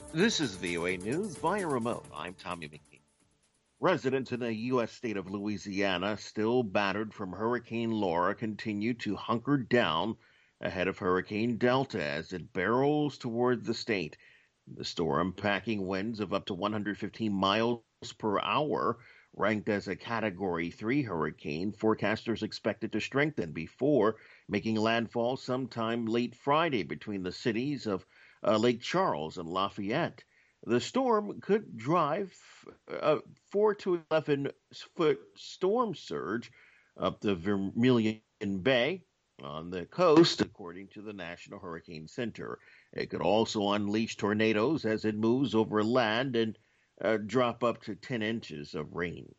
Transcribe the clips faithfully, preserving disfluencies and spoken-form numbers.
This is V O A News via remote. I'm Tommy McKee. Residents in the U S state of Louisiana, still battered from Hurricane Laura, continue to hunker down ahead of Hurricane Delta as it barrels toward the state. The storm, packing winds of up to one hundred fifteen miles per hour, ranked as a Category three hurricane, forecasters expect it to strengthen before making landfall sometime late Friday between the cities of uh, Lake Charles and Lafayette. The storm could drive a four to eleven foot storm surge up the Vermilion Bay on the coast, according to the National Hurricane Center. It could also unleash tornadoes as it moves over land and uh, drop up to ten inches of rain.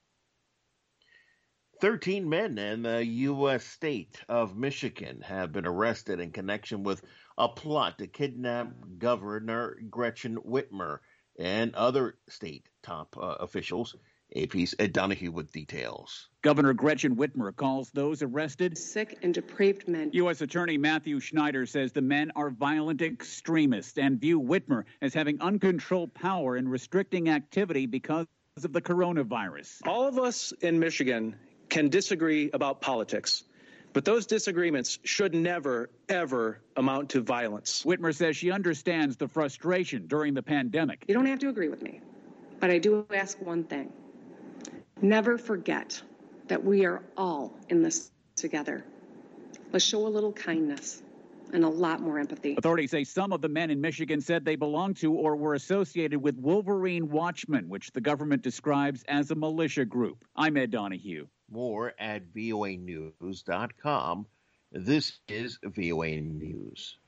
thirteen men in the U S state of Michigan have been arrested in connection with a plot to kidnap Governor Gretchen Whitmer and other state top uh, officials. A P's Ed Donahue with details. Governor Gretchen Whitmer calls those arrested sick and depraved men. U S Attorney Matthew Schneider says the men are violent extremists and view Whitmer as having uncontrolled power in restricting activity because of the coronavirus. All of us in Michigan can disagree about politics, but those disagreements should never, ever amount to violence. Whitmer says she understands the frustration during the pandemic. You don't have to agree with me, but I do ask one thing. Never forget that we are all in this together. Let's show a little kindness and a lot more empathy. Authorities say some of the men in Michigan said they belonged to or were associated with Wolverine Watchmen, which the government describes as a militia group. I'm Ed Donahue. More at V O A news dot com. This is V O A News.